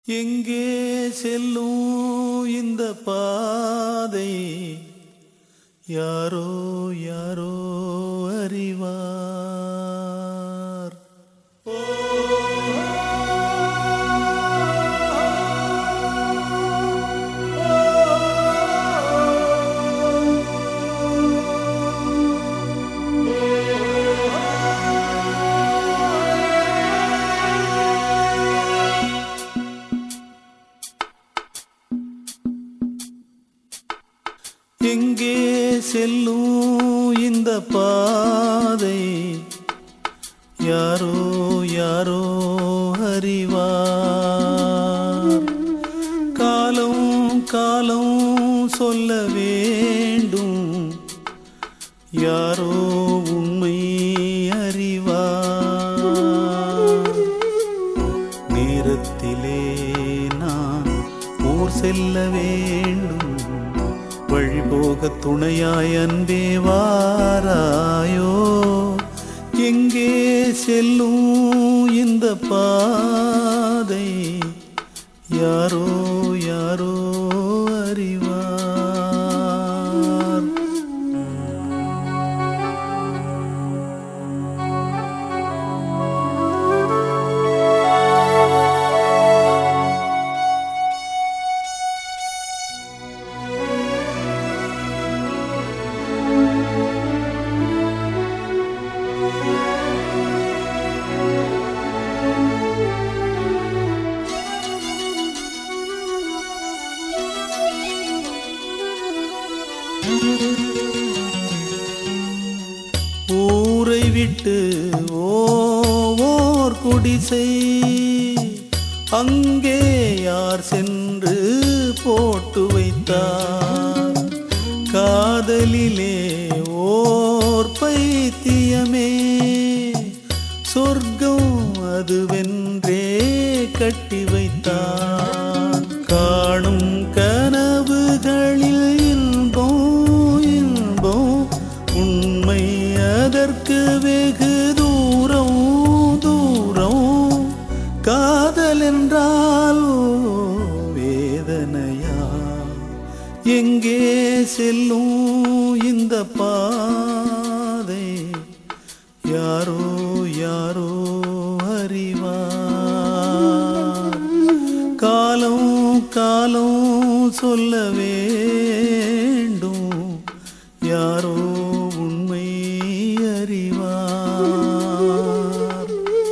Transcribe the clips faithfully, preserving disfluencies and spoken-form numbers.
எங்கே செல்லும் இந்த பாதை யாரோ யாரோ அறிவார். எங்கே செல்லும் இந்த பாதை யாரோ யாரோ அறிவார். காலம் காலம் சொல்ல வேண்டும், யாரோ உண்மை அறிவார். நேரத்திலே நான் ஊர் செல்ல வேண்டும், வழிபோக துணையாய் அன்பே வாராயோ. எங்கே செல்லும் இந்த பாதை யாரோ யாரோ அறிவார். ஊரை விட்டு ஓர் குடிசை, அங்கே யார் சென்று போட்டு வைத்தார். காதலிலே ஓர் பைத்தியமே, சொர்க்கம் அதுவென்றே கட்டி வைத்தார். காணும் கனவுகளில் இன்பம் இன்பம், உண்மை அதற்கு வெகு தூரம் தூரம். காதல் என்றால் வேதனையா, எங்கே செல்லும் இந்த பாதை யாரோ யாரோ அறிவார். காலம் காலம் சொல்ல வேண்டும், யாரோ உண்மை அறிவார்.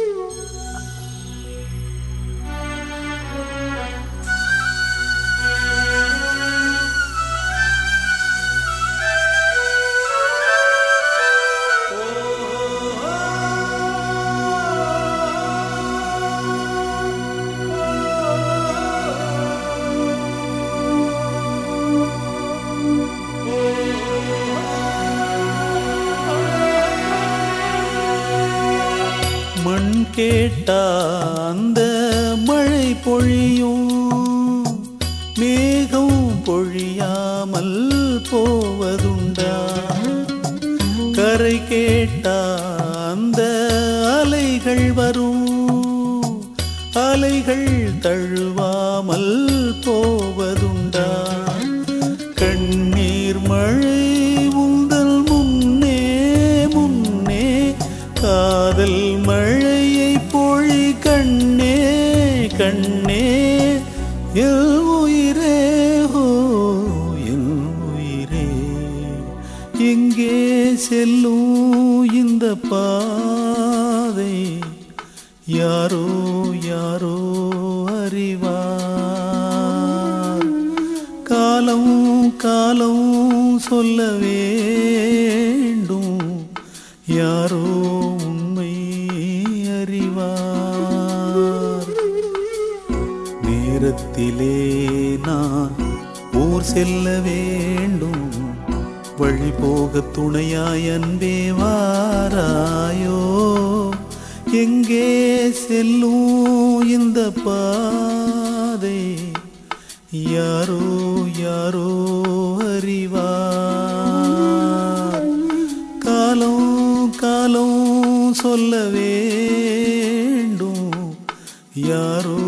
மண் கேட்டா அந்த மழை பொழியும், மேகம் பொழியாமல் போவதுண்டா. கரை கேட்டா அந்த அலைகள் வரும், அலைகள் தழுவாமல் போவதுண்டா. கண்ணீர் மழை உந்தல் முன்னே முன்னே, காதல் மழையை பொழி கண்ணே கண்ணே. எல் உயிரே ஹோ எல் உயிரே, எங்கே செல்லும் இந்த பாதை யாரோ யாரோ அறிவார். காலம் காலம் சொல்ல வேண்டும், யாரோ உண்மை அறிவார். நேரத்திலே நான் ஊர் செல்ல வேண்டும், வழிபோக துணையாய் அன்பே வாராயோ. எங்கே செல்லும் இந்த பாதை யாரோ யாரோ அறிவார். காலம் காலம் சொல்ல வேண்டும், யாரோ